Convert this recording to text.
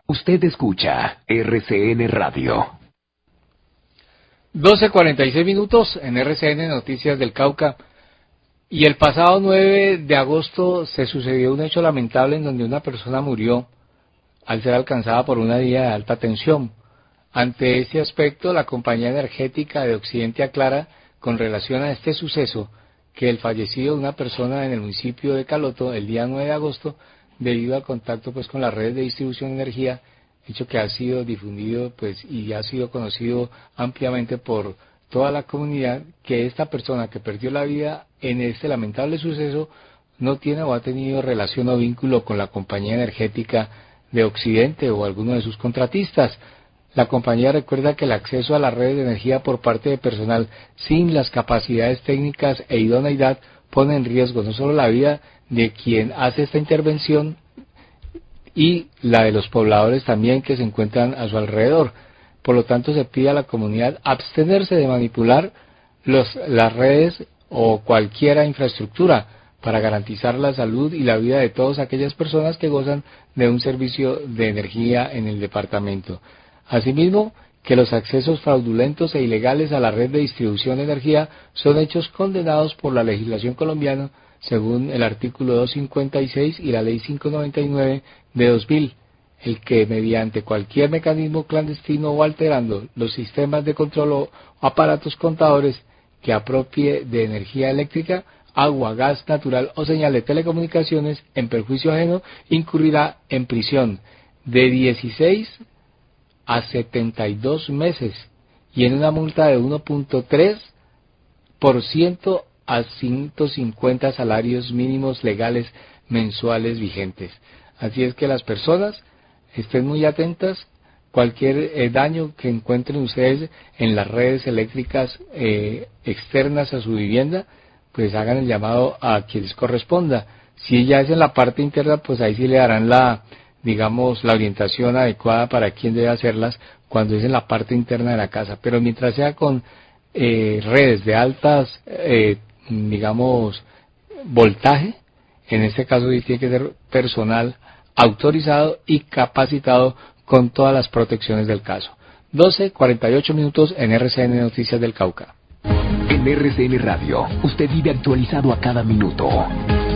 Usted escucha RCN Radio. 12:46 en RCN Noticias del Cauca. Y el pasado 9 de agosto se sucedió un hecho lamentable en donde una persona murió al ser alcanzada por una vía de alta tensión. Ante este aspecto, la compañía energética de Occidente aclara con relación a este suceso que el fallecido de una persona en el municipio de Caloto el día 9 de agosto, debido al contacto con las redes de distribución de energía, hecho que ha sido difundido y ha sido conocido ampliamente por toda la comunidad, que esta persona que perdió la vida en este lamentable suceso no tiene o ha tenido relación o vínculo con la compañía energética de Occidente o alguno de sus contratistas. La compañía recuerda que el acceso a las redes de energía por parte de personal sin las capacidades técnicas e idoneidad pone en riesgo no solo la vida de quien hace esta intervención y la de los pobladores también que se encuentran a su alrededor. Por lo tanto, se pide a la comunidad abstenerse de manipular las redes o cualquier infraestructura para garantizar la salud y la vida de todas aquellas personas que gozan de un servicio de energía en el departamento. Asimismo, que los accesos fraudulentos e ilegales a la red de distribución de energía son hechos condenados por la legislación colombiana según el artículo 256 y la ley 599 de 2000, el que mediante cualquier mecanismo clandestino o alterando los sistemas de control o aparatos contadores que apropie de energía eléctrica, agua, gas natural o señal de telecomunicaciones en perjuicio ajeno, incurrirá en prisión de 16 a 72 meses y en una multa de 1.3% a 150 salarios mínimos legales mensuales vigentes. Así es que las personas estén muy atentas. Cualquier daño que encuentren ustedes en las redes eléctricas externas a su vivienda, pues hagan el llamado a quien les corresponda. Si ya es en la parte interna, pues ahí sí le darán la orientación adecuada para quién debe hacerlas cuando es en la parte interna de la casa. Pero mientras sea con redes de altas, voltaje, en este caso sí tiene que ser personal autorizado y capacitado con todas las protecciones del caso. 12:48 en RCN Noticias del Cauca. En RCN Radio, usted vive actualizado a cada minuto.